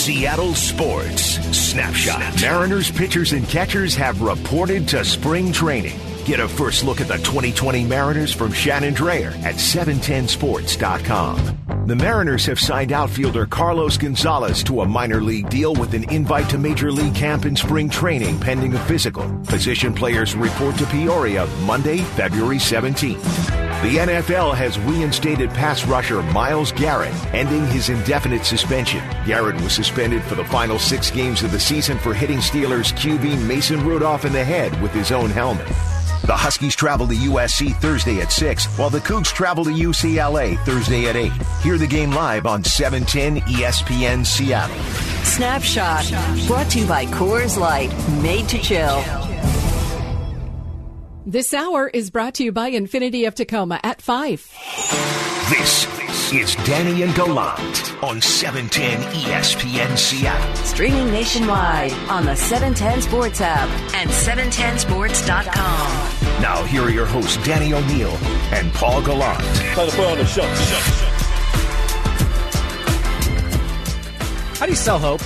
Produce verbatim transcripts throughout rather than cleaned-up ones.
Seattle Sports Snapshot. Mariners pitchers and catchers have reported to spring training. Get a first look at the twenty twenty Mariners from Shannon Drayer at seven ten sports dot com. The Mariners have signed outfielder Carlos Gonzalez to a minor league deal with an invite to Major League camp and spring training pending a physical. Position players report to Peoria Monday, February seventeenth. The N F L has reinstated pass rusher Myles Garrett, ending his indefinite suspension. Garrett was suspended for the final six games of the season for hitting Steelers Q B Mason Rudolph in the head with his own helmet. The Huskies travel to U S C Thursday at six, while the Cougs travel to U C L A Thursday at eight. Hear the game live on seven ten E S P N Seattle. Snapshot, brought to you by Coors Light, made to chill. This hour is brought to you by Infinity of Tacoma at five. This is Danny and Gallant on seven ten E S P N Seattle. Streaming nationwide on the seven ten Sports app and seven ten sports dot com. Now here are your hosts, Danny O'Neill and Paul Gallant. Time to put on the show. How do you sell hope?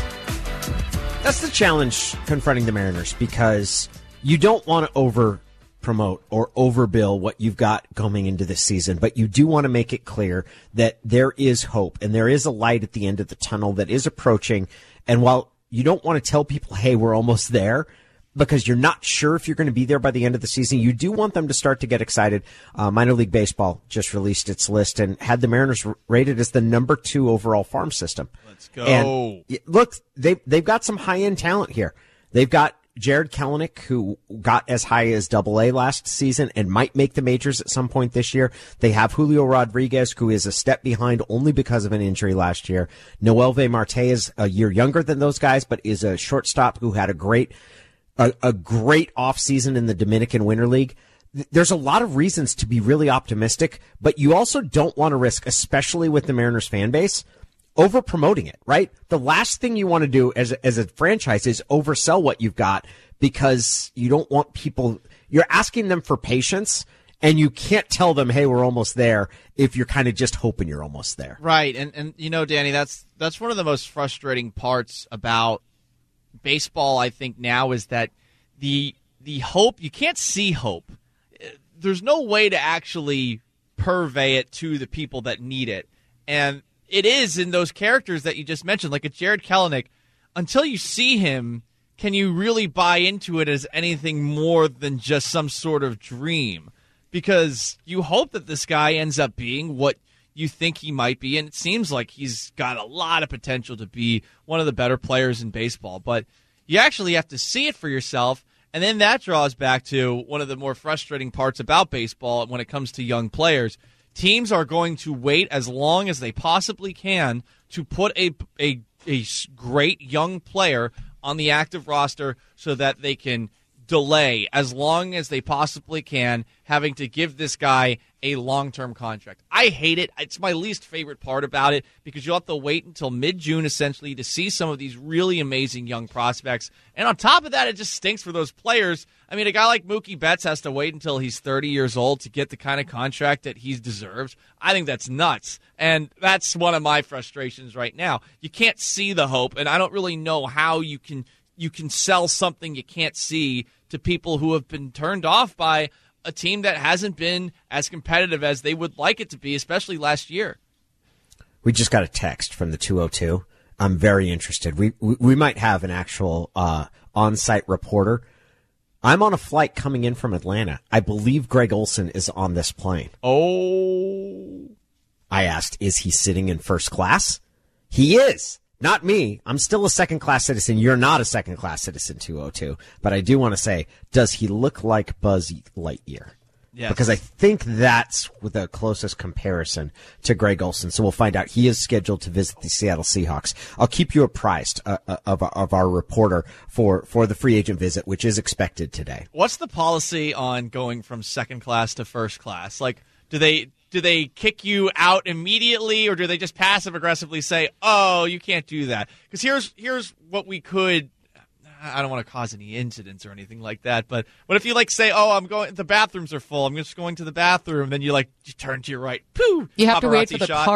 That's the challenge confronting the Mariners, because you don't want to over promote or overbill what you've got coming into this season, but you do want to make it clear that there is hope and there is a light at the end of the tunnel that is approaching. And while you don't want to tell people, hey, we're almost there, because you're not sure if you're going to be there by the end of the season, you do want them to start to get excited. Uh, Minor League Baseball just released its list and had the Mariners rated as the number two overall farm system. Let's go. And look, they, they've got some high-end talent here. They've got Jared Kelenic, who got as high as double A last season and might make the majors at some point this year. They have Julio Rodriguez, who is a step behind only because of an injury last year. Noelvi Marte is a year younger than those guys, but is a shortstop who had a great, a, a great offseason in the Dominican Winter League. There's a lot of reasons to be really optimistic, but you also don't want to risk, especially with the Mariners fan base, over promoting it, right? The last thing you want to do as a, as a franchise is oversell what you've got, because you don't want people, you're asking them for patience, and you can't tell them, hey, we're almost there, if you're kind of just hoping you're almost there. Right. And, and you know, Danny, that's, that's one of the most frustrating parts about baseball, I think, now, is that the, the hope, you can't see hope. There's no way to actually purvey it to the people that need it. And it is in those characters that you just mentioned, like a Jared Kelenic. Until you see him, can you really buy into it as anything more than just some sort of dream? Because you hope that this guy ends up being what you think he might be, and it seems like he's got a lot of potential to be one of the better players in baseball. But you actually have to see it for yourself, and then that draws back to one of the more frustrating parts about baseball when it comes to young players. Teams are going to wait as long as they possibly can to put a, a, a great young player on the active roster so that they can delay as long as they possibly can having to give this guy a long-term contract. I hate it. It's my least favorite part about it, because you'll have to wait until mid-June, essentially, to see some of these really amazing young prospects. And on top of that, it just stinks for those players. I mean, a guy like Mookie Betts has to wait until he's thirty years old to get the kind of contract that he deserves. I think that's nuts. And that's one of my frustrations right now. You can't see the hope, and I don't really know how you can you can sell something you can't see to people who have been turned off by a team that hasn't been as competitive as they would like it to be, especially last year. We just got a text from the two oh two. I'm very interested. We we, we might have an actual uh, on-site reporter. I'm on a flight coming in from Atlanta. I believe Greg Olson is on this plane. Oh. I asked, is he sitting in first class? He is. Not me. I'm still a second-class citizen. You're not a second-class citizen, two oh two. But I do want to say, does he look like Buzz Lightyear? Yes. Because I think that's the closest comparison to Greg Olson. So we'll find out. He is scheduled to visit the Seattle Seahawks. I'll keep you apprised uh, of, of our reporter for, for the free agent visit, which is expected today. What's the policy on going from second class to first class? Like, do they... Do they kick you out immediately, or do they just passive-aggressively say, oh, you can't do that? Because here's here's what we could – I don't want to cause any incidents or anything like that, but what if you, like, say, oh, I'm going – the bathrooms are full. I'm just going to the bathroom. Then you, like, you turn to your right. Pooh! You have to wait for the shot. cart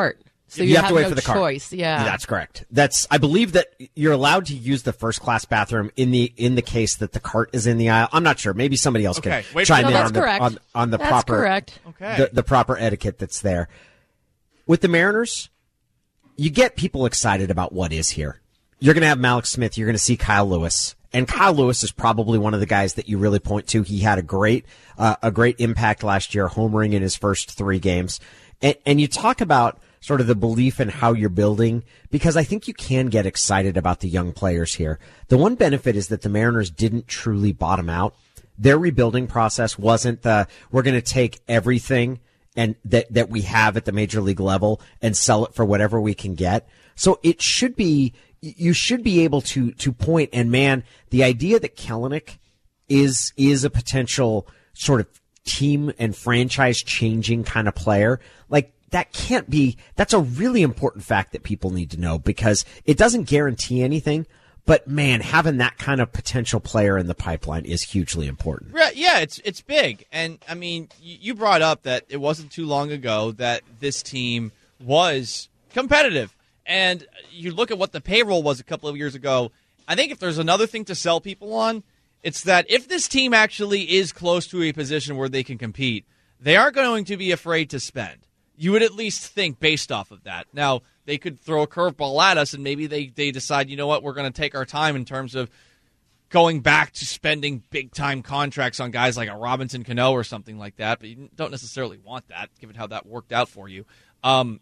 So you, you have, have to wait no for the cart. choice. Yeah, that's correct. That's I believe that you're allowed to use the first class bathroom in the in the case that the cart is in the aisle. I'm not sure. Maybe somebody else Okay, can wait chime no, in that's on the, correct. on, on the That's proper correct. Okay. the, the proper etiquette that's there. With the Mariners, you get people excited about what is here. You're going to have Malik Smith. You're going to see Kyle Lewis. And Kyle Lewis is probably one of the guys that you really point to. He had a great, uh, a great impact last year, homering in his first three games. And, and you talk about sort of the belief in how you're building, because I think you can get excited about the young players here. The one benefit is that the Mariners didn't truly bottom out. Their rebuilding process wasn't the, we're going to take everything and that, that we have at the major league level and sell it for whatever we can get. So it should be, you should be able to, to point, and man, the idea that Kelenic is, is a potential sort of team and franchise changing kind of player, like that can't be, that's a really important fact that people need to know, because it doesn't guarantee anything. But man, having that kind of potential player in the pipeline is hugely important. Right, yeah, it's it's big. And I mean, you brought up that it wasn't too long ago that this team was competitive. And you look at what the payroll was a couple of years ago. I think if there's another thing to sell people on, it's that if this team actually is close to a position where they can compete, they aren't going to be afraid to spend. You would at least think based off of that. Now, they could throw a curveball at us, and maybe they, they decide, you know what, we're going to take our time in terms of going back to spending big-time contracts on guys like a Robinson Cano or something like that, but you don't necessarily want that, given how that worked out for you. Um,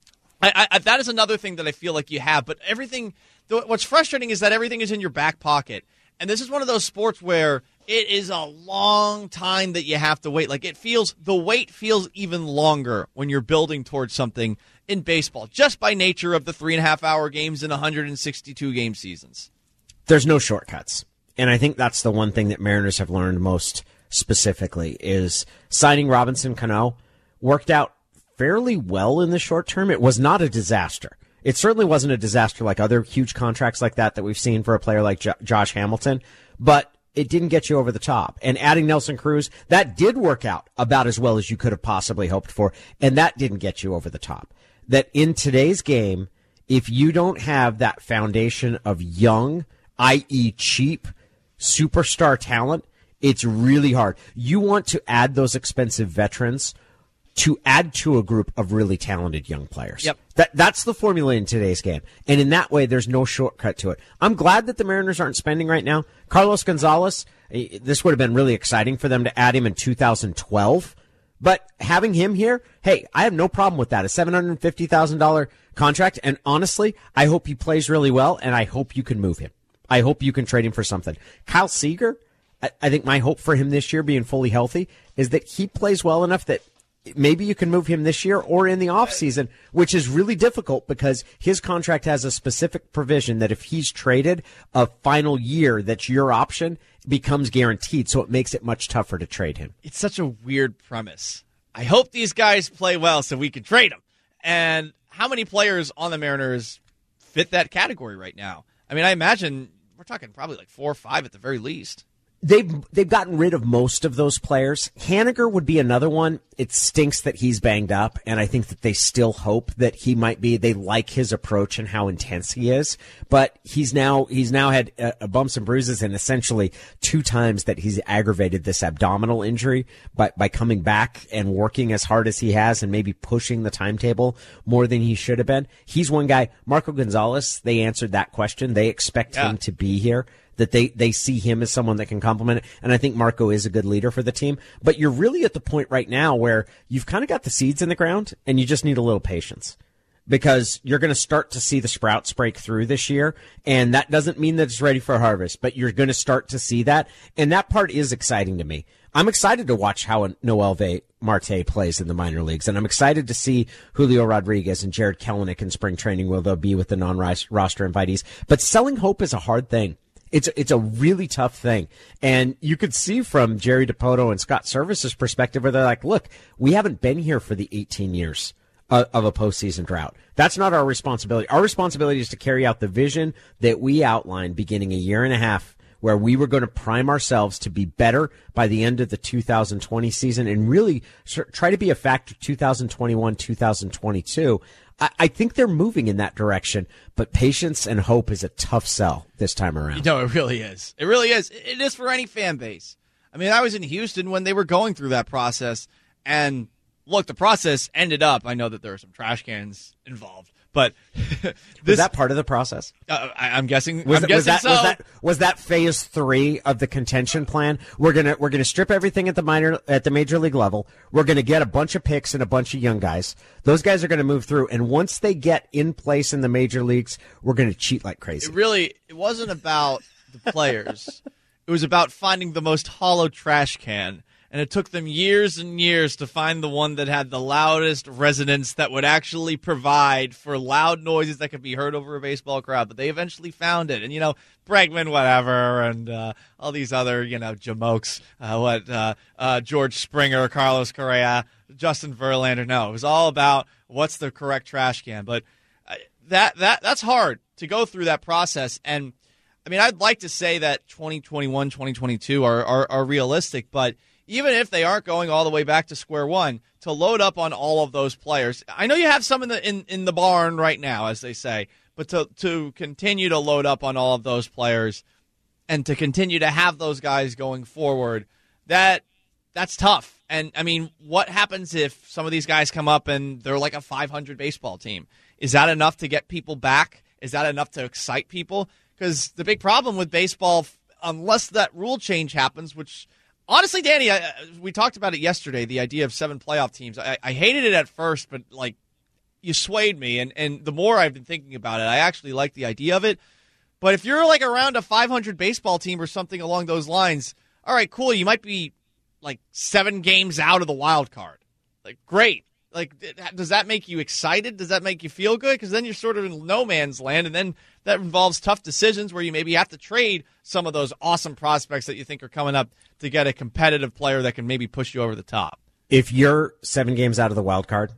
I, I, that is another thing that I feel like you have, but everything, what's frustrating is that everything is in your back pocket, and this is one of those sports where it is a long time that you have to wait. Like, it feels, the wait feels even longer when you're building towards something in baseball, just by nature of the three and a half hour games in one hundred sixty-two game seasons. There's no shortcuts. And I think that's the one thing that Mariners have learned most specifically is signing Robinson Cano worked out fairly well in the short term. It was not a disaster. It certainly wasn't a disaster like other huge contracts like that that we've seen for a player like J- Josh Hamilton, but it didn't get you over the top. And adding Nelson Cruz, that did work out about as well as you could have possibly hoped for, and that didn't get you over the top. That in today's game, if you don't have that foundation of young, that is cheap, superstar talent, it's really hard. You want to add those expensive veterans to add to a group of really talented young players. Yep. That that's the formula in today's game. And in that way, there's no shortcut to it. I'm glad that the Mariners aren't spending right now. Carlos Gonzalez, this would have been really exciting for them to add him in two thousand twelve. But having him here, hey, I have no problem with that. A seven hundred fifty thousand dollars contract. And honestly, I hope he plays really well, and I hope you can move him. I hope you can trade him for something. Kyle Seager, I, I think my hope for him this year being fully healthy is that he plays well enough that maybe you can move him this year or in the offseason, which is really difficult because his contract has a specific provision that if he's traded, a final year that's your option becomes guaranteed, so it makes it much tougher to trade him. It's such a weird premise. I hope these guys play well so we can trade them. And how many players on the Mariners fit that category right now? I mean, I imagine we're talking probably like four or five at the very least. They've they've gotten rid of most of those players. Haniger would be another one. It stinks that he's banged up, and I think that they still hope that he might be. They like his approach and how intense he is, but he's now he's now had uh, bumps and bruises, and essentially two times that he's aggravated this abdominal injury by by coming back and working as hard as he has, and maybe pushing the timetable more than he should have been. He's one guy. Marco Gonzalez. They answered that question. They expect yeah. him to be here. That they, they see him as someone that can complement it. And I think Marco is a good leader for the team. But you're really at the point right now where you've kind of got the seeds in the ground and you just need a little patience. Because you're going to start to see the sprouts break through this year. And that doesn't mean that it's ready for harvest, but you're going to start to see that. And that part is exciting to me. I'm excited to watch how Noel Marte plays in the minor leagues. And I'm excited to see Julio Rodriguez and Jared Kelenic in spring training where they'll be with the non-roster invitees. But selling hope is a hard thing. It's it's a really tough thing. And you could see from Jerry DiPoto and Scott Service's perspective where they're like, look, we haven't been here for the eighteen years of, of a postseason drought. That's not our responsibility. Our responsibility is to carry out the vision that we outlined beginning a year and a half where we were going to prime ourselves to be better by the end of the two thousand twenty season and really try to be a factor two thousand twenty-one, two thousand twenty-two. I, I think they're moving in that direction, but patience and hope is a tough sell this time around. No, it really is. It really is. It is for any fan base. I mean, I was in Houston when they were going through that process, and look, the process ended up, I know that there were some trash cans involved, but this, was that part of the process? Uh, I, I'm guessing. Was, I'm it, guessing was that so. was that was that phase three of the contention plan? We're gonna we're gonna strip everything at the minor at the major league level. We're gonna get a bunch of picks and a bunch of young guys. Those guys are gonna move through, and once they get in place in the major leagues, we're gonna cheat like crazy. It really, it wasn't about the players. It was about finding the most hollow trash can. And it took them years and years to find the one that had the loudest resonance that would actually provide for loud noises that could be heard over a baseball crowd. But they eventually found it. And, you know, Bregman, whatever, and uh, all these other, you know, jamokes, uh, what, uh, uh, George Springer, Carlos Correa, Justin Verlander. No, it was all about what's the correct trash can. But uh, that that that's hard to go through that process. And, I mean, I'd like to say that twenty twenty-one, twenty twenty-two are, are, are realistic, but even if they aren't going all the way back to square one, to load up on all of those players. I know you have some in the in, in the barn right now, as they say, but to to continue to load up on all of those players and to continue to have those guys going forward, that that's tough. And, I mean, what happens if some of these guys come up and they're like a five hundred baseball team? Is that enough to get people back? Is that enough to excite people? Because the big problem with baseball, unless that rule change happens, which – honestly, Danny, I, we talked about it yesterday, the idea of seven playoff teams. I, I hated it at first, but, like, you swayed me. And, and the more I've been thinking about it, I actually like the idea of it. But if you're, like, around a five hundred baseball team or something along those lines, all right, cool, you might be, like, seven games out of the wild card. Like, great. Like, does that make you excited? Does that make you feel good? Because then you're sort of in no man's land, and then that involves tough decisions where you maybe have to trade some of those awesome prospects that you think are coming up to get a competitive player that can maybe push you over the top. If you're seven games out of the wild card,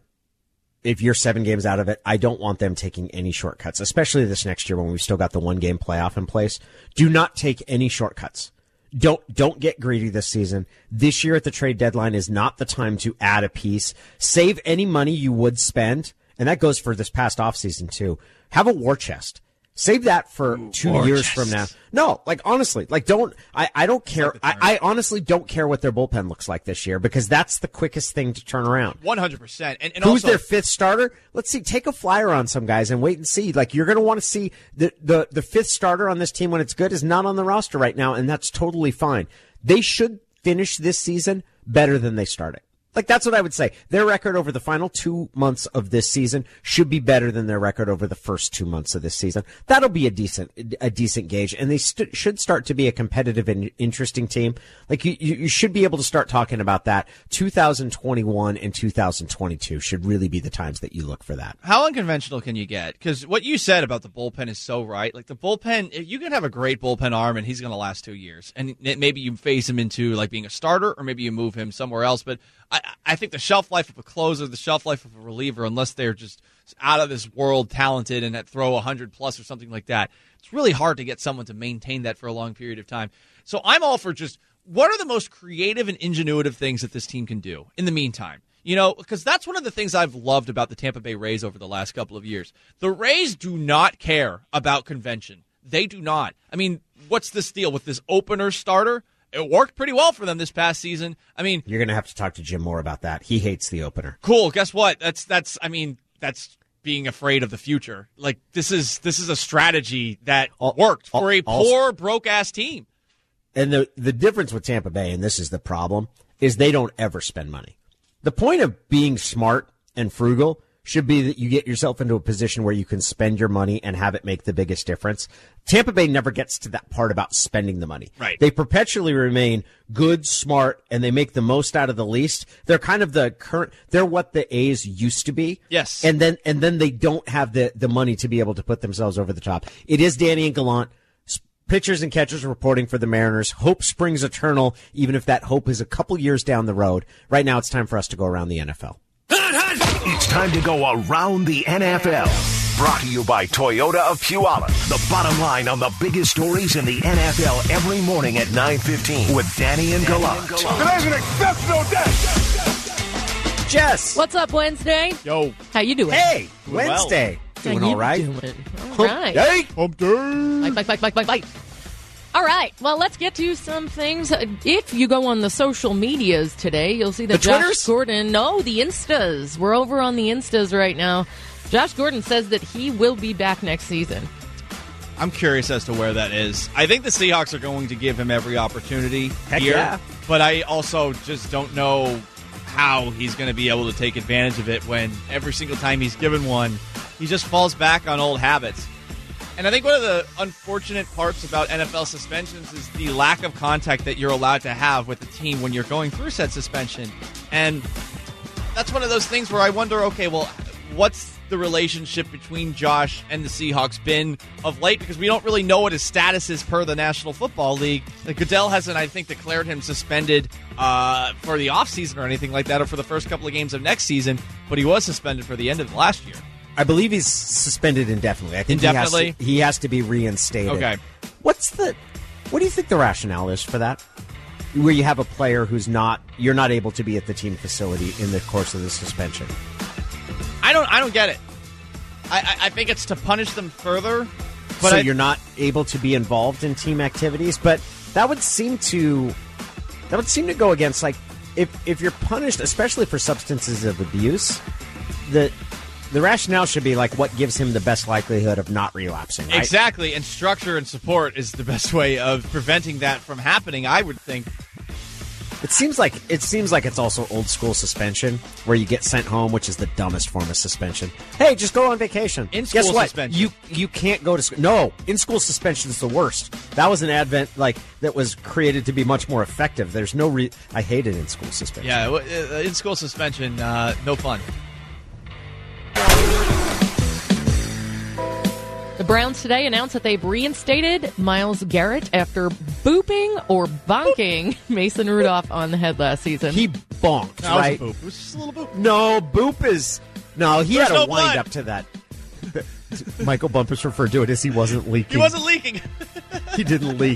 if you're seven games out of it, I don't want them taking any shortcuts, especially this next year when we've still got the one-game playoff in place. Do not take any shortcuts. Don't don't get greedy this season. This year at the trade deadline is not the time to add a piece. Save any money you would spend, and that goes for this past offseason too. Have a war chest. Save that for Ooh, two years chest. from now. No, like honestly, like don't I, I don't care. I, I honestly don't care what their bullpen looks like this year because that's the quickest thing to turn around. One hundred percent. And and who's also, their fifth starter? Let's see. Take a flyer on some guys and wait and see. Like you're going to want to see the, the the fifth starter on this team when it's good is not on the roster right now, and that's totally fine. They should finish this season better than they started. Like, that's what I would say. Their record over the final two months of this season should be better than their record over the first two months of this season. That'll be a decent, a decent gauge, and they st- should start to be a competitive and interesting team. Like, you, you should be able to start talking about that. two thousand twenty-one and two thousand twenty-two should really be the times that you look for that. How unconventional can you get? Because what you said about the bullpen is so right. Like, the bullpen, you can have a great bullpen arm, and he's going to last two years. And maybe you phase him into, like, being a starter, or maybe you move him somewhere else, but I, I think the shelf life of a closer, the shelf life of a reliever, unless they're just out of this world talented and that throw one hundred plus or something like that, it's really hard to get someone to maintain that for a long period of time. So I'm all for just what are the most creative and ingenuitive things that this team can do in the meantime? You know, because that's one of the things I've loved about the Tampa Bay Rays over the last couple of years. The Rays do not care about convention. They do not. I mean, what's this deal with this opener starter? It worked pretty well for them this past season. I mean, you're going to have to talk to Jim Moore about that. He hates the opener. Cool. Guess what? That's that's. I mean, that's being afraid of the future. Like this is this is a strategy that all, worked for all, a poor, broke ass team. And the the difference with Tampa Bay, and this is the problem, is they don't ever spend money. The point of being smart and frugal should be that you get yourself into a position where you can spend your money and have it make the biggest difference. Tampa Bay never gets to that part about spending the money. Right. They perpetually remain good, smart, and they make the most out of the least. They're kind of the current, they're what the A's used to be. Yes. And then, and then they don't have the, the money to be able to put themselves over the top. It is Danny and Gallant. Pitchers and catchers reporting for the Mariners. Hope springs eternal, even if that hope is a couple years down the road. Right now, it's time for us to go around the N F L. It's time to go around the N F L. Brought to you by Toyota of Puyallup. The bottom line on the biggest stories in the N F L every morning at nine fifteen with Danny and Gallant. Today's an exceptional day. Jess. What's up, Wednesday? Yo. How you doing? Hey, Doing well. Wednesday. How Doing you all right. Doing? All right. Hey. Hump day. Bite, bite, bite, bite, bite, bite. All right. Well, let's get to some things. If you go on the social medias today, you'll see that The Josh Twitters? Gordon. No, the Instas. We're over on the Instas right now. Josh Gordon says that he will be back next season. I'm curious as to where that is. I think the Seahawks are going to give him every opportunity Heck here, yeah. but I also just don't know how he's going to be able to take advantage of it when every single time he's given one, he just falls back on old habits. And I think one of the unfortunate parts about N F L suspensions is the lack of contact that you're allowed to have with the team when you're going through said suspension. And that's one of those things where I wonder, okay, well, what's the relationship between Josh and the Seahawks been of late? Because we don't really know what his status is per the National Football League. Like, Goodell hasn't, I think, declared him suspended uh, for the offseason or anything like that, or for the first couple of games of next season, but he was suspended for the end of the last year. I believe he's suspended indefinitely. I think Indefinitely? He has to, he has to be reinstated. Okay. What's the? What do you think the rationale is for that? Where you have a player who's not, you're not able to be at the team facility in the course of the suspension. I don't I don't get it. I, I, I think it's to punish them further. But so I, you're not able to be involved in team activities, but that would seem to that would seem to go against, like, if if you're punished, especially for substances of abuse, the the rationale should be like what gives him the best likelihood of not relapsing. Right? Exactly, and structure and support is the best way of preventing that from happening, I would think. It seems like it seems like it's also old school suspension where you get sent home, which is the dumbest form of suspension. Hey, just go on vacation. In school Guess what? suspension. You you can't go to school. No, in school suspension is the worst. That was an advent like that was created to be much more effective. There's no re- I hated in school suspension. Yeah, uh, in school suspension, uh, no fun. The Browns today announced that they've reinstated Myles Garrett after booping or bonking Mason Rudolph on the head last season. He bonked, That right? was a boop. It was just a little boop. No, boop is no. He There's had a no wind blood. up to that. Michael Bumpus referred to it as he wasn't leaking. He wasn't leaking. He didn't leak.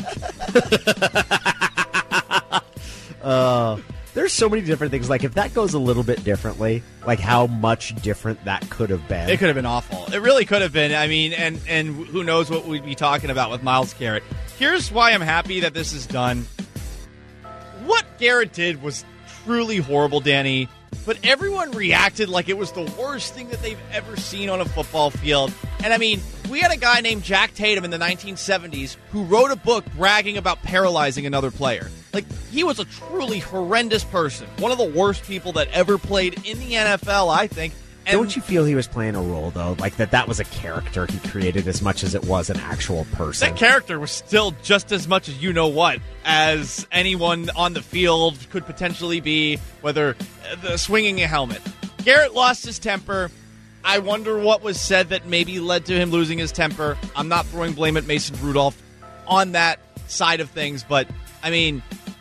uh, there's so many different things. Like, if that goes a little bit differently, like how much different that could have been. It could have been awful. It really could have been. I mean, and, and who knows what we'd be talking about with Myles Garrett. Here's why I'm happy that this is done. What Garrett did was truly horrible, Danny, but everyone reacted like it was the worst thing that they've ever seen on a football field. And, I mean, we had a guy named Jack Tatum in the nineteen seventies who wrote a book bragging about paralyzing another player. Like, he was a truly horrendous person. One of the worst people that ever played in the N F L, I think. And Don't you feel he was playing a role, though? Like, that that was a character he created as much as it was an actual person? that character was still just as much as you-know-what as anyone on the field could potentially be, whether uh, the swinging a helmet. Garrett lost his temper. I wonder what was said that maybe led to him losing his temper. I'm not throwing blame at Mason Rudolph on that side of things, but, I mean,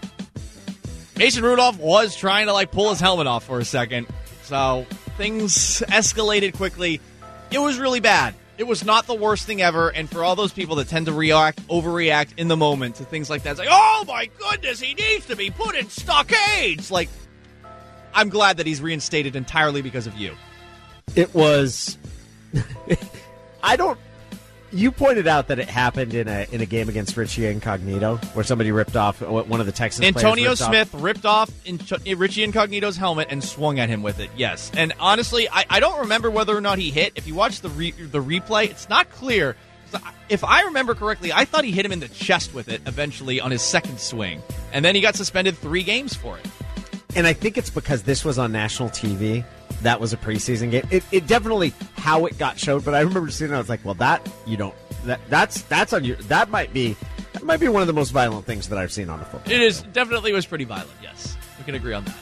Mason Rudolph was trying to, like, pull his helmet off for a second, so things escalated quickly. It was really bad. It was not the worst thing ever, and for all those people that tend to react, overreact in the moment to things like that, it's like, oh my goodness, he needs to be put in stockades! Like, I'm glad that he's reinstated entirely because of you. It was. I don't. You pointed out that it happened in a in a game against Richie Incognito, where somebody ripped off one of the Texans. Antonio players ripped Smith off. ripped off in Richie Incognito's helmet and swung at him with it, yes. And honestly, I, I don't remember whether or not he hit. If you watch the re, the replay, it's not clear. If I remember correctly, I thought he hit him in the chest with it eventually on his second swing. And then he got suspended three games for it. And I think it's because this was on national T V. That was a preseason game. It, it definitely how it got showed, but I remember seeing it. I was like, well, that you don't. That that's that's on your. That might be that might be one of the most violent things that I've seen on a football. It is definitely was pretty violent. Yes, we can agree on that.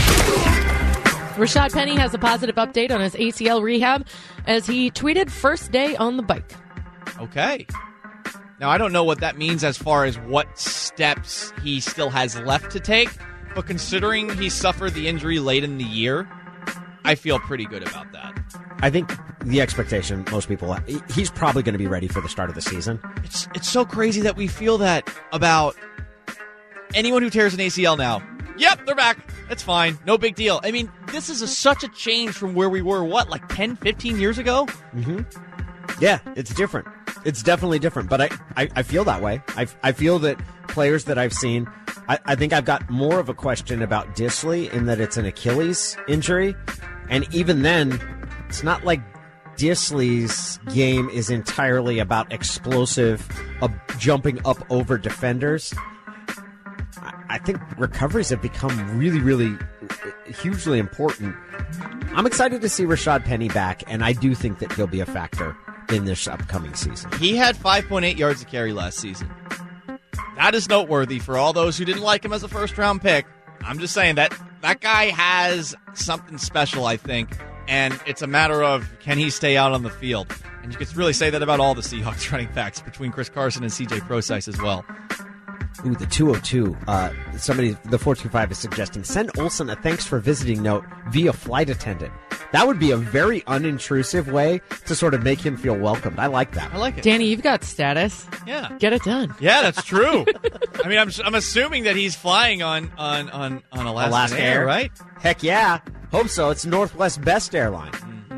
Rashad Penny has a positive update on his A C L rehab as he tweeted first day on the bike. Okay. Now, I don't know what that means as far as what steps he still has left to take, but considering he suffered the injury late in the year, I feel pretty good about that. I think the expectation, most people, he's probably going to be ready for the start of the season. It's it's so crazy that we feel that about anyone who tears an A C L now. Yep, they're back. That's fine. No big deal. I mean, this is a, such a change from where we were, what, like ten, fifteen years ago? Mm-hmm. Yeah, it's different. It's definitely different, but I, I, I feel that way. I, I feel that players that I've seen, I, I think I've got more of a question about Dissly in that it's an Achilles injury. And even then, it's not like Dissly's game is entirely about explosive, uh, jumping up over defenders. I, I think recoveries have become really, really hugely important. I'm excited to see Rashad Penny back, and I do think that he'll be a factor in this upcoming season. He had five point eight yards to carry last season. That is noteworthy for all those who didn't like him as a first-round pick. I'm just saying that that guy has something special, I think, and it's a matter of can he stay out on the field. And you could really say that about all the Seahawks running backs between Chris Carson and C J Prosise as well. Ooh, the two oh two. Uh, somebody, the four two five is suggesting, send Olsen a thanks for visiting note via flight attendant. That would be a very unintrusive way to sort of make him feel welcomed. I like that. I like it. Danny, you've got status. Yeah. Get it done. Yeah, that's true. I mean, I'm I'm assuming that he's flying on on on, on Alaska, Alaska Air, Air, right? Heck yeah. Hope so. It's Northwest Best Airline.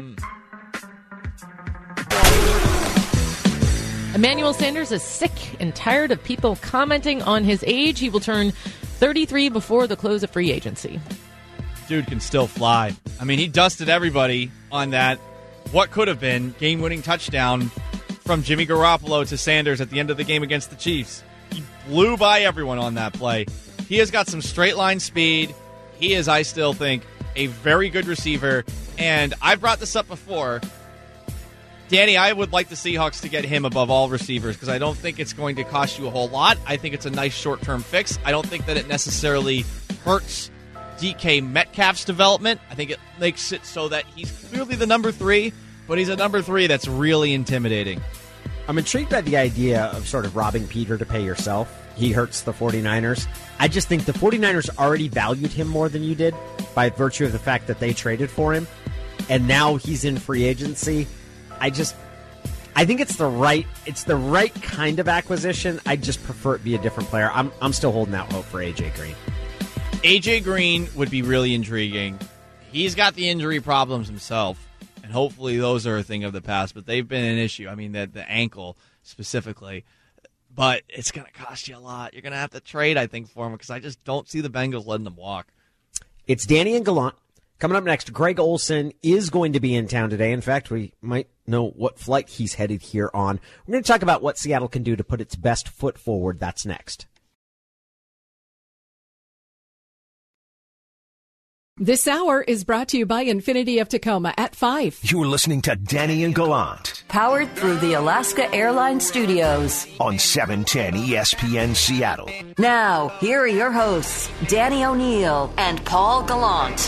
Emmanuel Sanders is sick and tired of people commenting on his age. He will turn thirty-three before the close of free agency. Dude can still fly. I mean, he dusted everybody on that what could have been game-winning touchdown from Jimmy Garoppolo to Sanders at the end of the game against the Chiefs. He blew by everyone on that play. He has got some straight-line speed. He is, I still think, a very good receiver. And I've brought this up before. Danny, I would like the Seahawks to get him above all receivers because I don't think it's going to cost you a whole lot. I think it's a nice short-term fix. I don't think that it necessarily hurts D K Metcalf's development. I think it makes it so that he's clearly the number three, but he's a number three that's really intimidating. I'm intrigued by the idea of sort of robbing Peter to pay yourself. He hurts the 49ers. I just think the 49ers already valued him more than you did by virtue of the fact that they traded for him, and now he's in free agency. I just, I think it's the right, it's the right kind of acquisition. I just prefer it be a different player. I'm, I'm still holding out hope for A J Green. A J Green would be really intriguing. He's got the injury problems himself, and hopefully those are a thing of the past, but they've been an issue. I mean, the, the ankle specifically. But it's going to cost you a lot. You're going to have to trade, I think, for him because I just don't see the Bengals letting them walk. It's Danny and Gallant. Coming up next, Greg Olsen is going to be in town today. In fact, we might know what flight he's headed here on. We're going to talk about what Seattle can do to put its best foot forward. That's next. This hour is brought to you by Infinity of Tacoma at five. You're listening to Danny and Gallant Powered through the Alaska Airlines Studios. on seven ten E S P N Seattle. Now, here are your hosts, Danny O'Neill and Paul Gallant.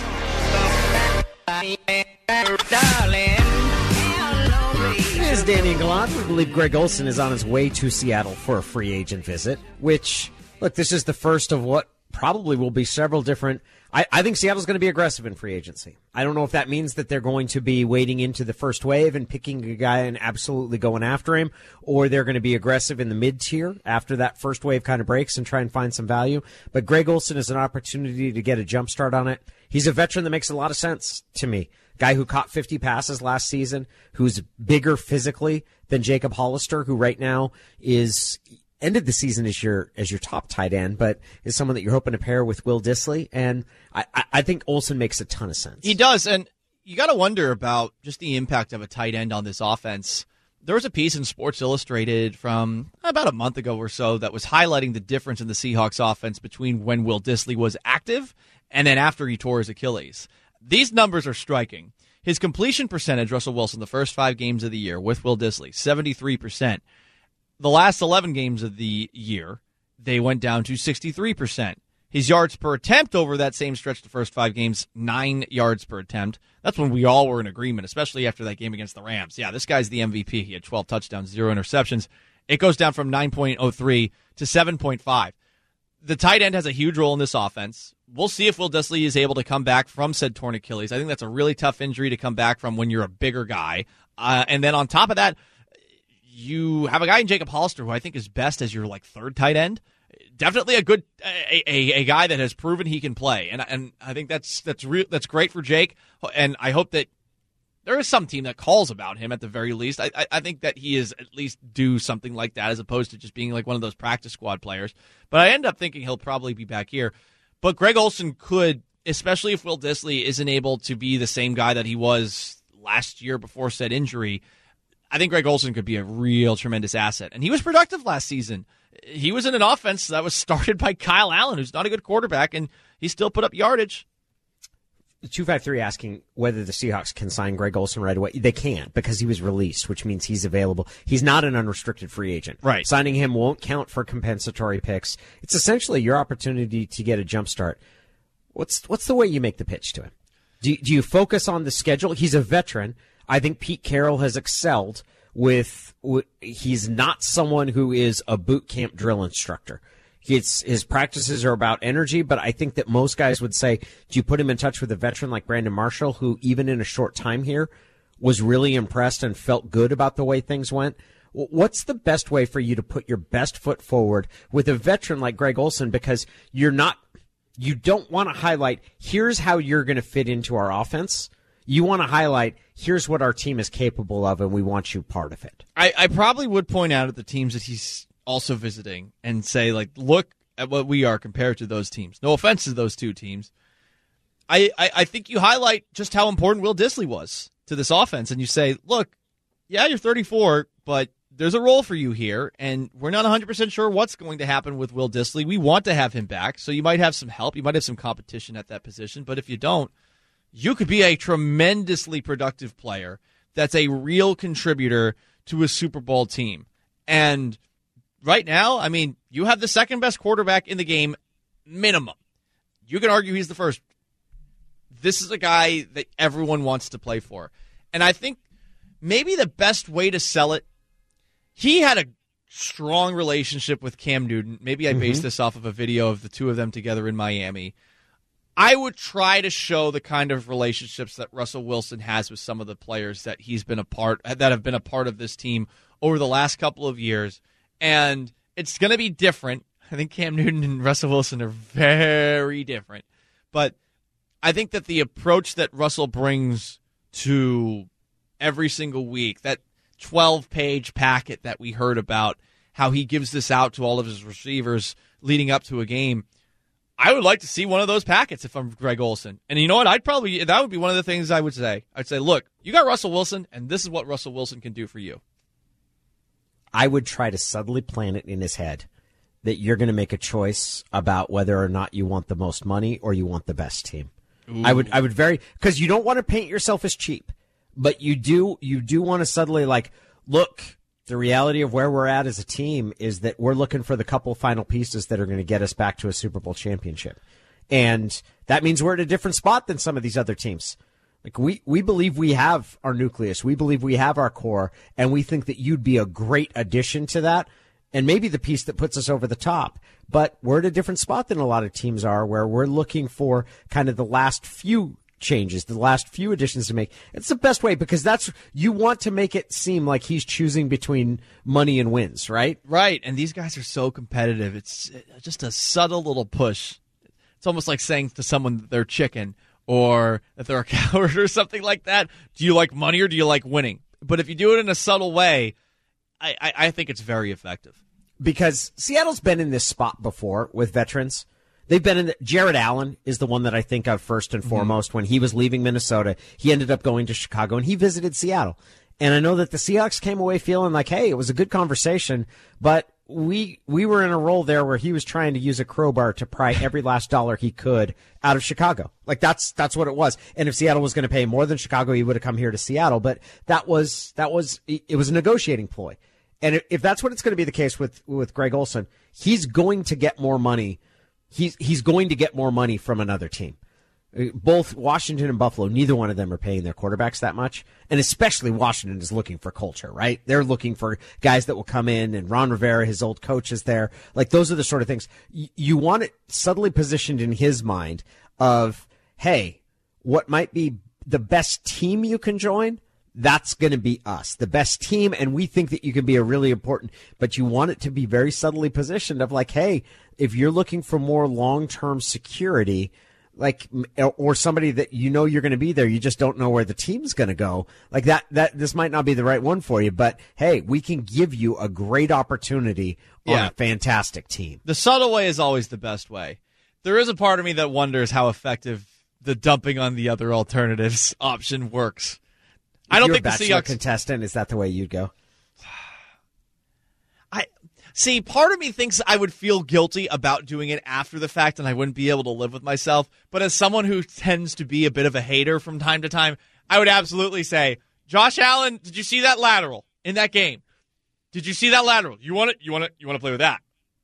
It is Danny and Gallant. We believe Greg Olsen is on his way to Seattle for a free agent visit, which, look, this is the first of what probably will be several different. I, I think Seattle's going to be aggressive in free agency. I don't know if that means that they're going to be wading into the first wave and picking a guy and absolutely going after him, or they're going to be aggressive in the mid-tier after that first wave kind of breaks and try and find some value. But Greg Olsen is an opportunity to get a jump start on it. He's a veteran that makes a lot of sense to me. Guy who caught fifty passes last season, who's bigger physically than Jacob Hollister, who right now is ended the season as your as your top tight end, but is someone that you're hoping to pair with Will Dissly. And I, I think Olsen makes a ton of sense. He does, and you got to wonder about just the impact of a tight end on this offense. There was a piece in Sports Illustrated from about a month ago or so that was highlighting the difference in the Seahawks offense between when Will Dissly was active and then after he tore his Achilles. These numbers are striking. His completion percentage, Russell Wilson, the first five games of the year with Will Dissly, seventy-three percent. The last eleven games of the year, they went down to sixty-three percent. His yards per attempt over that same stretch, the first five games, nine yards per attempt. That's when we all were in agreement, especially after that game against the Rams. Yeah, this guy's the M V P. He had twelve touchdowns, zero interceptions. It goes down from nine point oh three to seven point five. The tight end has a huge role in this offense. We'll see if Will Dissly is able to come back from said torn Achilles. I think that's a really tough injury to come back from when you're a bigger guy. Uh, and then on top of that, you have a guy in Jacob Hollister who I think is best as your like third tight end. definitely a good a, a, a guy that has proven he can play, and and I think that's that's real that's great for Jake, and I hope that there is some team that calls about him at the very least. I, I I think that he is at least do something like that as opposed to just being like one of those practice squad players. But I end up thinking he'll probably be back here. But Greg Olsen could, especially if Will Dissly isn't able to be the same guy that he was last year before said injury, I think Greg Olsen could be a real tremendous asset. And he was productive last season. He was in an offense that was started by Kyle Allen, who's not a good quarterback, and he still put up yardage. two five three asking whether the Seahawks can sign Greg Olsen right away. They can't because he was released, which means he's available. He's not an unrestricted free agent. Right. Signing him won't count for compensatory picks. It's essentially your opportunity to get a jump start. What's what's the way you make the pitch to him? Do you, do you focus on the schedule? He's a veteran. I think Pete Carroll has excelled with, with he's not someone who is a boot camp drill instructor. It's, his practices are about energy, but I think that most guys would say, do you put him in touch with a veteran like Brandon Marshall, who even in a short time here was really impressed and felt good about the way things went? What's the best way for you to put your best foot forward with a veteran like Greg Olsen? Because you're not, you don't want to highlight, here's how you're going to fit into our offense. You want to highlight, here's what our team is capable of, and we want you part of it. I, I probably would point out at the teams that he's also visiting and say, like, look at what we are compared to those teams. No offense to those two teams. I, I, I think you highlight just how important Will Dissly was to this offense, and you say, look, yeah, you're thirty-four, but there's a role for you here, and we're not one hundred percent sure what's going to happen with Will Dissly. We want to have him back, so you might have some help. You might have some competition at that position, but if you don't, you could be a tremendously productive player that's a real contributor to a Super Bowl team. And right now, I mean, you have the second best quarterback in the game, minimum. You can argue he's the first. This is a guy that everyone wants to play for. And I think maybe the best way to sell it, he had a strong relationship with Cam Newton. Maybe I mm-hmm. based this off of a video of the two of them together in Miami. I would try to show the kind of relationships that Russell Wilson has with some of the players that he's been a part, that have been a part of this team over the last couple of years. And it's going to be different. I think Cam Newton and Russell Wilson are very different. But I think that the approach that Russell brings to every single week, that twelve-page packet that we heard about, how he gives this out to all of his receivers leading up to a game, I would like to see one of those packets if I'm Greg Olsen. And you know what? I'd probably, that would be one of the things I would say. I'd say, look, you got Russell Wilson, and this is what Russell Wilson can do for you. I would try to subtly plant it in his head that you're going to make a choice about whether or not you want the most money or you want the best team. Ooh. I would, I would very, because you don't want to paint yourself as cheap, but you do, you do want to subtly like, look, the reality of where we're at as a team is that we're looking for the couple final pieces that are going to get us back to a Super Bowl championship. And that means we're at a different spot than some of these other teams. Like we, we believe we have our nucleus. We believe we have our core, and we think that you'd be a great addition to that and maybe the piece that puts us over the top. But we're at a different spot than a lot of teams are, where we're looking for kind of the last few changes, the last few additions to make. It's the best way, because that's, you want to make it seem like he's choosing between money and wins, right? Right. And these guys are so competitive. It's just a subtle little push. It's almost like saying to someone that they're chicken or that they're a coward or something like that. Do you like money or do you like winning? But if you do it in a subtle way, I, I, I think it's very effective. Because Seattle's been in this spot before with veterans. They've been in the, Jared Allen is the one that I think of first and mm-hmm. foremost. When he was leaving Minnesota, he ended up going to Chicago, and he visited Seattle. And I know that the Seahawks came away feeling like, hey, it was a good conversation, but we we were in a role there where he was trying to use a crowbar to pry every last dollar he could out of Chicago. Like that's that's what it was. And if Seattle was going to pay more than Chicago, he would have come here to Seattle. But that was that was it was a negotiating ploy. And if that's what it's going to be the case with with Greg Olsen, he's going to get more money. He's he's going to get more money from another team. Both Washington and Buffalo, neither one of them are paying their quarterbacks that much. And especially Washington is looking for culture, right? They're looking for guys that will come in, and Ron Rivera, his old coach, is there. Like, those are the sort of things. You want it subtly positioned in his mind of, hey, what might be the best team you can join that's going to be us, the best team, and we think that you can be a really important, but you want it to be very subtly positioned of like, hey, if you're looking for more long-term security, like, or somebody that you know you're going to be there, you just don't know where the team's going to go, like that, that this might not be the right one for you, but hey, we can give you a great opportunity on yeah. a fantastic team. The subtle way is always the best way. There is a part of me that wonders how effective the dumping on the other alternatives option works. If I don't you're think a the Bachelor Seahawks contestant, is that the way you'd go? I see. Part of me thinks I would feel guilty about doing it after the fact, and I wouldn't be able to live with myself. But as someone who tends to be a bit of a hater from time to time, I would absolutely say, Josh Allen, did you see that lateral in that game? Did you see that lateral? You want to? You want to? You want to play with that?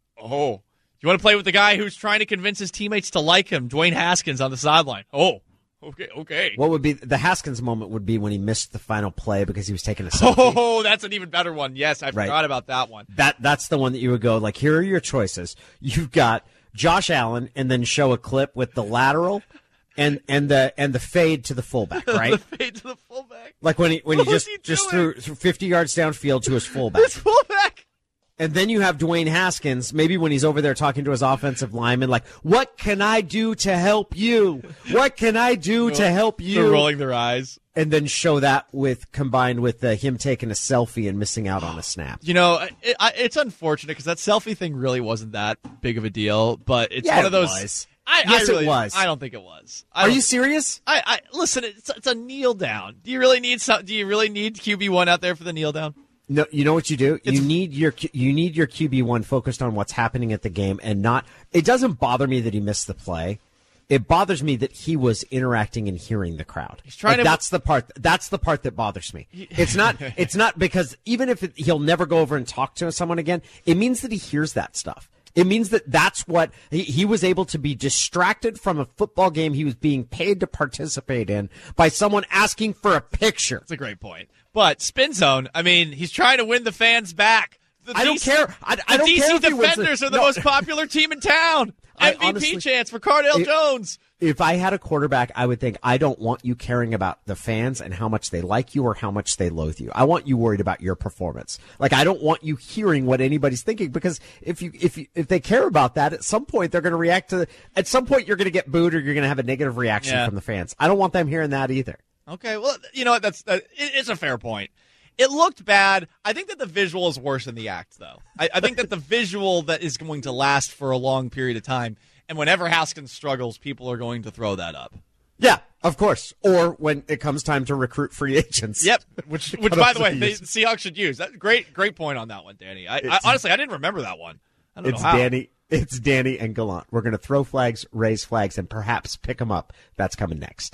Oh, you want to play with the guy who's trying to convince his teammates to like him, Dwayne Haskins on the sideline? Oh. Okay, okay. What would be the Haskins moment would be when he missed the final play because he was taking a selfie. Oh, that's an even better one. Yes, I Right. forgot about that one. That that's the one that you would go like, here are your choices. You've got Josh Allen, and then show a clip with the lateral and and the and the fade to the fullback, right? The fade to the fullback. Like when he when he What was just he just doing? threw, threw fifty yards downfield to his fullback. His fullback. And then you have Dwayne Haskins, maybe when he's over there talking to his offensive lineman, like, what can I do to help you? What can I do to help you? They're rolling their eyes. And then show that with combined with uh, him taking a selfie and missing out on a snap. You know, it, I, it's unfortunate because that selfie thing really wasn't that big of a deal, but it's Yeah, one of it those. was. I, Yes, I it really, was. I don't think it was. I Are don't- you serious? I, I listen. It's, it's a kneel down. Do you really need some? Do you really need Q B one out there for the kneel down? No, you know what you do? It's- you need your you need your Q B one focused on what's happening at the game and not. It doesn't bother me that he missed the play. It bothers me that he was interacting and hearing the crowd. He's trying Like, to- That's the part. That's the part that bothers me. It's not. It's not because even if it, he'll never go over and talk to someone again, it means that he hears that stuff. It means that that's what he, he was able to be distracted from a football game he was being paid to participate in by someone asking for a picture. That's a great point. But spin zone. I mean, he's trying to win the fans back. The I don't D C care. I- I the don't D C care if he wins Defenders the- are the no. most popular team in town. I M V P honestly- chance for Cardale It- Jones. If I had a quarterback, I would think, I don't want you caring about the fans and how much they like you or how much they loathe you. I want you worried about your performance. Like, I don't want you hearing what anybody's thinking, because if you, if you, if they care about that, at some point they're going to react to, at some point you're going to get booed or you're going to have a negative reaction Yeah. from the fans. I don't want them hearing that either. Okay, well, you know what? That's uh, it, it's a fair point. It looked bad. I think that the visual is worse than the act, though. I, I think that the visual that is going to last for a long period of time, and whenever Haskins struggles, people are going to throw that up. Yeah, of course. Or when it comes time to recruit free agents. Yep. Which, which by the way, the Seahawks should use. That great, great point on that one, Danny. I, I honestly, I didn't remember that one. I don't It's know how. Danny. It's Danny and Gallant. We're going to throw flags, raise flags, and perhaps pick them up. That's coming next.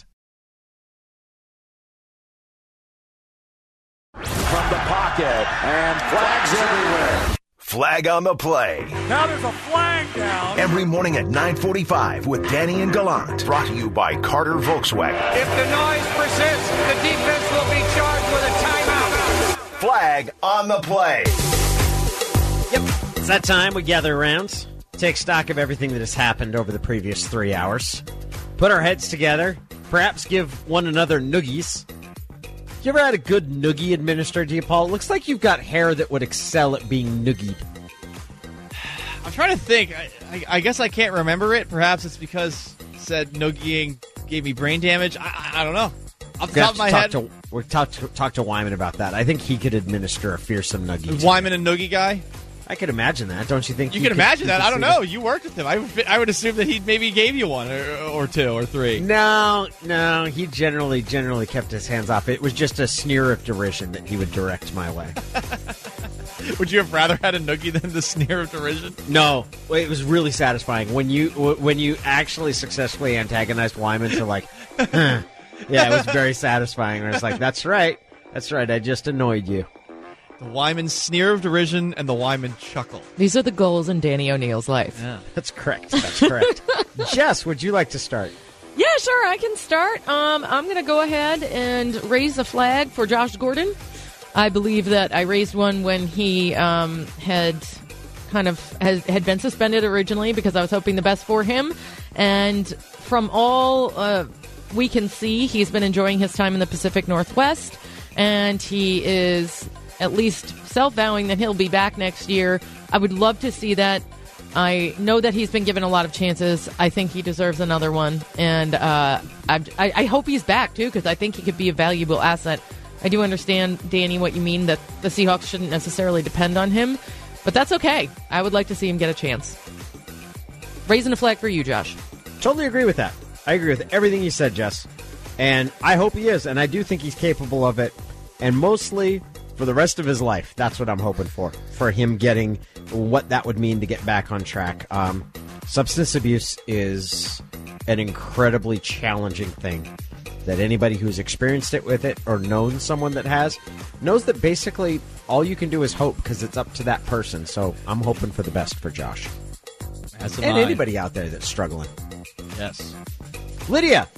From the pocket, and flags everywhere. Flag on the play. Now there's a flag down. Every morning at nine forty-five with Danny and Gallant. Brought to you by Carter Volkswagen. If the noise persists, the defense will be charged with a timeout. Flag on the play. Yep. It's that time we gather around, take stock of everything that has happened over the previous three hours, put our heads together, perhaps give one another noogies. You ever had a good noogie administered to you, Paul? It looks like you've got hair that would excel at being noogied. I'm trying to think. I, I, I guess I can't remember it. Perhaps it's because it said noogieing gave me brain damage. I, I, I don't know. Off the We top have of my to talk head, to, we're talk to talk to Wyman about that. I think he could administer a fearsome noogie. Wyman a noogie guy. I could imagine that. Don't you think? You he can could- imagine he that. could I don't see know. You worked with him. I would, I would assume that he maybe gave you one or, or two or three. No, no, he generally generally kept his hands off. It was just a sneer of derision that he would direct my way. Would you have rather had a noogie than the sneer of derision? No, it was really satisfying when you when you actually successfully antagonized Wyman to like, huh. Yeah, it was very satisfying. Where it's like, that's right, that's right. I just annoyed you. The Wyman sneer of derision and the Wyman chuckle. These are the goals in Danny O'Neill's life. Yeah. That's correct. That's correct. Jess, would you like to start? Yeah, sure, I can start. Um, I'm going to go ahead and raise a flag for Josh Gordon. I believe that I raised one when he um, had kind of had, had been suspended originally because I was hoping the best for him. And from all uh, we can see, he's been enjoying his time in the Pacific Northwest. and he is at least self-vowing that he'll be back next year. I would love to see that. I know that he's been given a lot of chances. I think he deserves another one, and uh, I, I hope he's back, too, because I think he could be a valuable asset. I do understand, Danny, what you mean, that the Seahawks shouldn't necessarily depend on him, but that's okay. I would like to see him get a chance. Raising a flag for you, Josh. Totally agree with that. I agree with everything you said, Jess. And I hope he is, and I do think he's capable of it, and mostly for the rest of his life. That's what I'm hoping for, for him getting what that would mean to get back on track. Um, substance abuse is an incredibly challenging thing that anybody who's experienced it with it or known someone that has knows that basically all you can do is hope because it's up to that person. So I'm hoping for the best for Josh. As am and I. anybody out there that's struggling. Yes. Lydia.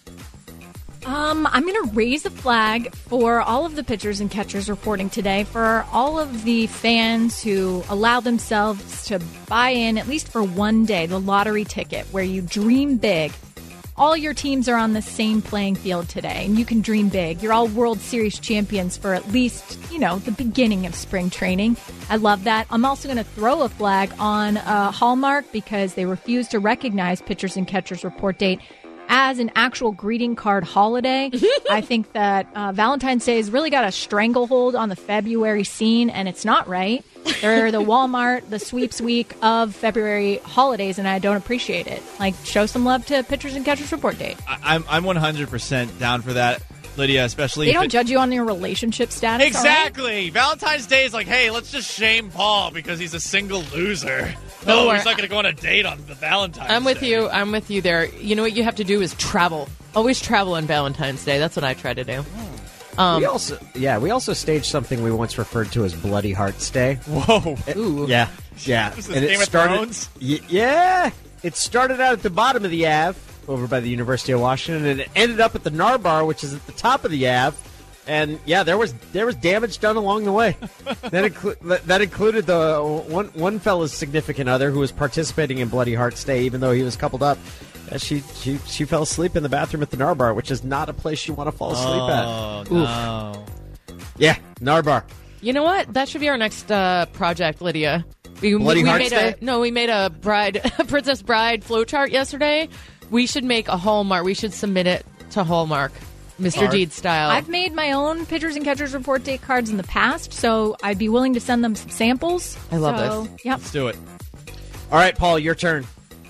Um, I'm going to raise a flag for all of the pitchers and catchers reporting today, for all of the fans who allow themselves to buy in, at least for one day, the lottery ticket, where you dream big. All your teams are on the same playing field today, and you can dream big. You're all World Series champions for at least, you know, the beginning of spring training. I love that. I'm also going to throw a flag on uh, Hallmark because they refuse to recognize pitchers and catchers report date as an actual greeting card holiday. I think that uh, Valentine's Day has really got a stranglehold on the February scene, and it's not right. They're the Walmart, the sweeps week of February holidays, and I don't appreciate it. Like, show some love to pitchers and catchers report date. I, I'm I'm one hundred percent down for that, Lydia, especially They if don't it- judge you on your relationship status. Exactly. all right? Valentine's Day is like, hey, let's just shame Paul because he's a single loser. No, No, or- he's not going to go on a date on the Valentine's I'm with Day. you. I'm with you there. You know what you have to do is travel. Always travel on Valentine's Day. That's what I try to do. Um, we also, yeah, we also staged something we once referred to as Bloody Hearts Day. Whoa. Ooh. Yeah, yeah. This is Game of Thrones? Y- yeah, it started out at the bottom of the Ave, over by the University of Washington, and it ended up at the Narbar, which is at the top of the Ave. And yeah, there was there was damage done along the way. that, inclu- that included the one one fella's significant other who was participating in Bloody Hearts Day, even though he was coupled up. Uh, she she she fell asleep in the bathroom at the Narbar, which is not a place you want to fall asleep Oh, at. no. Yeah, Narbar. You know what? That should be our next uh, project, Lydia. We, Bloody we Hearts made Day? a no. We made a bride, a Princess Bride flowchart yesterday. We should make a Hallmark. We should submit it to Hallmark, Mister Hard. Deed style. I've made my own pitchers and catchers report date cards in the past, so I'd be willing to send them some samples. I love so, this. Yep. Let's do it. All right, Paul, your turn.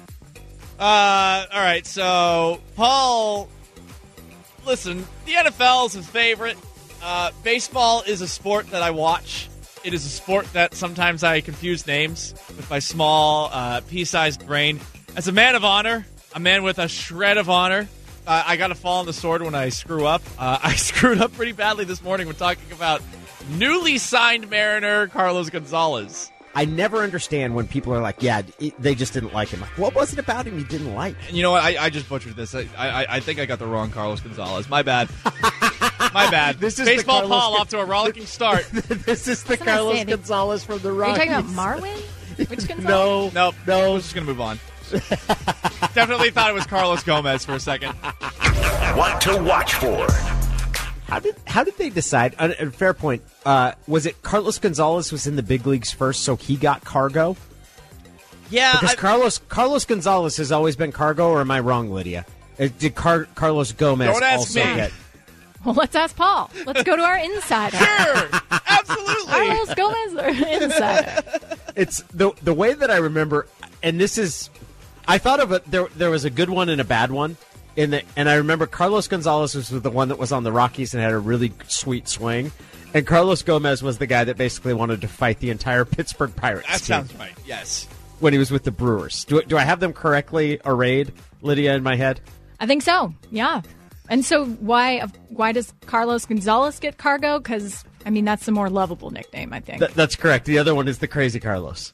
Uh, all right, so, Paul, listen, the N F L is his favorite. Uh, baseball is a sport that I watch. It is a sport that sometimes I confuse names with my small, uh, pea-sized brain. As a man of honor, a man with a shred of honor, uh, I got to fall on the sword when I screw up. Uh, I screwed up pretty badly this morning when talking about newly signed Mariner Carlos Gonzalez. I never understand when people are like, yeah, it, they just didn't like him. What was it about him you didn't like? And you know what? I, I just butchered this. I, I I think I got the wrong Carlos Gonzalez. My bad. My bad. This is the Baseball Carlos Paul Gon- off to a rollicking start. This is the That's what I Carlos said. Gonzalez from the Are you Rockies. talking about Marwin? Which Gonzalez? No, Nope. no. We're just going to move on. Definitely thought it was Carlos Gomez for a second. What to watch for. How did how did they decide? Uh, uh, fair point. Uh, was it Carlos Gonzalez was in the big leagues first, so he got Cargo? Yeah. Because I- Carlos Carlos Gonzalez has always been Cargo, or am I wrong, Lydia? Uh, did Car- Carlos Gomez Don't ask also me. get? Well, let's ask Paul. Let's go to our insider. Sure. Absolutely. Carlos Gomez, our insider. It's the the way that I remember, and this is, I thought of it. There there was a good one and a bad one. In the, and I remember Carlos Gonzalez was the one that was on the Rockies and had a really sweet swing, and Carlos Gomez was the guy that basically wanted to fight the entire Pittsburgh Pirates That team sounds right. Yes. when he was with the Brewers. Do, do I have them correctly arrayed, Lydia, in my head? I think so. Yeah. And so why why does Carlos Gonzalez get Cargo? Because, I mean, that's the more lovable nickname, I think. Th- that's correct. The other one is the Crazy Carlos.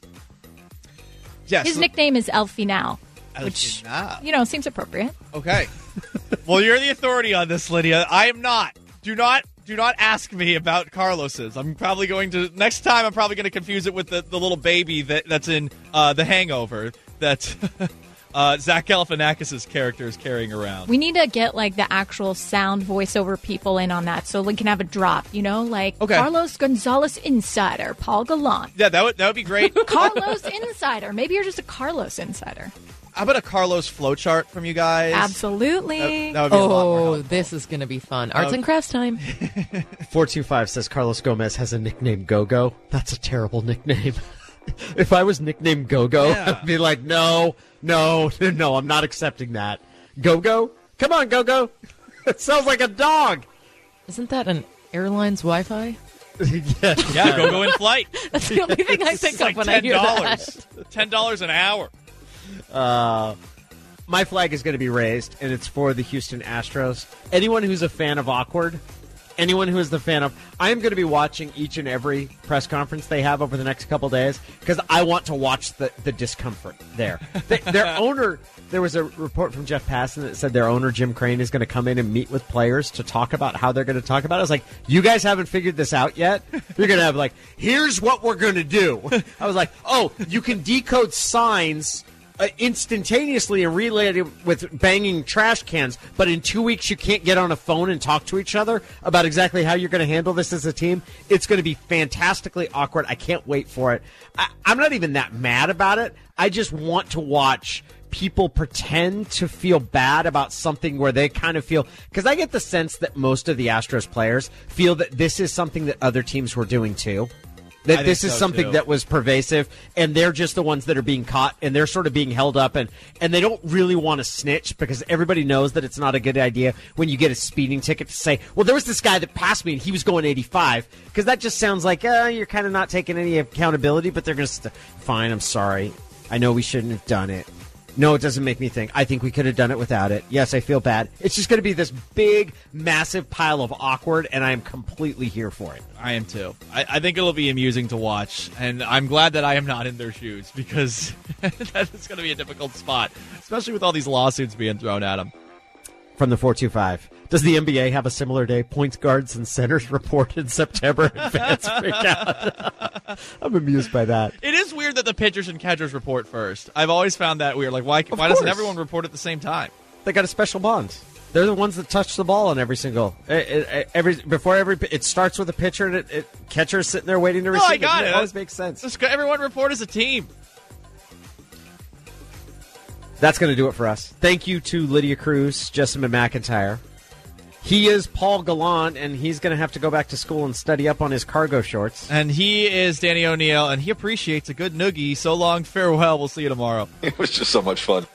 Yes. His nickname is El Final, El which, Final. you know, seems appropriate. Okay. Well, you're the authority on this, Lydia. I am not. Do not do not ask me about Carlos's. I'm probably going to next time. I'm probably going to confuse it with the, the little baby that that's in uh, The Hangover. That uh, Zach Galifianakis' character is carrying around. We need to get like the actual sound voiceover people in on that, so we can have a drop. You know, like okay. Carlos Gonzalez Insider, Paul Gallant. Yeah, that would that would be great. Carlos Insider. Maybe you're just a Carlos Insider. How about a Carlos flowchart from you guys? Absolutely. That, that would be oh, a lot more helpful. This is going to be fun. Arts um, and crafts time. four two five says Carlos Gomez has a nickname Go-Go. That's a terrible nickname. If I was nicknamed Go-Go, yeah. I'd be like, no, no, no, I'm not accepting that. Go-Go? Come on, Go-Go. It sounds like a dog. Isn't that an airline's Wi-Fi? yeah, yeah, Go-Go in flight. That's the only thing I think of like when ten dollars. I hear that. ten dollars an hour. Uh, my flag is going to be raised, and it's for the Houston Astros. Anyone who's a fan of Awkward, anyone who is the fan of, I am going to be watching each and every press conference they have over the next couple days because I want to watch the, the discomfort there. they, their owner, there was a report from Jeff Passan that said their owner, Jim Crane, is going to come in and meet with players to talk about how they're going to talk about it. I was like, you guys haven't figured this out yet? You're going to have like, here's what we're going to do. I was like, oh, you can decode signs Uh, instantaneously and relay it with banging trash cans, but in two weeks you can't get on a phone and talk to each other about exactly how you're going to handle this as a team. It's going to be fantastically awkward. I can't wait for it. I, I'm not even that mad about it. I just want to watch people pretend to feel bad about something where they kind of feel, because I get the sense that most of the Astros players feel that this is something that other teams were doing too. That this is so something too. that was pervasive, and they're just the ones that are being caught, and they're sort of being held up, and, and they don't really want to snitch because everybody knows that it's not a good idea when you get a speeding ticket to say, well, there was this guy that passed me, and he was going eighty-five, because that just sounds like, uh, you're kind of not taking any accountability, but they're going to, st- fine, I'm sorry. I know we shouldn't have done it. No, it doesn't make me think. I think we could have done it without it. Yes, I feel bad. It's just going to be this big, massive pile of awkward, and I am completely here for it. I am too. I, I think it'll be amusing to watch, and I'm glad that I am not in their shoes because that is going to be a difficult spot, especially with all these lawsuits being thrown at them. From the four two five. Does the N B A have a similar day? Points guards and centers report in September and fans freak out. I'm amused by that. It is weird that the pitchers and catchers report first. I've always found that weird. Like, why, Of why course. doesn't everyone report at the same time? They got a special bond. They're the ones that touch the ball on every single it, it, every before every it starts with a pitcher and it, it catcher's sitting there waiting to No, receive I got it. it. It always makes sense. Just everyone report as a team. That's going to do it for us. Thank you to Lydia Cruz, Jessamine McIntyre. He is Paul Gallant, and he's going to have to go back to school and study up on his cargo shorts. And he is Danny O'Neill, and he appreciates a good noogie. So long, farewell. We'll see you tomorrow. It was just so much fun.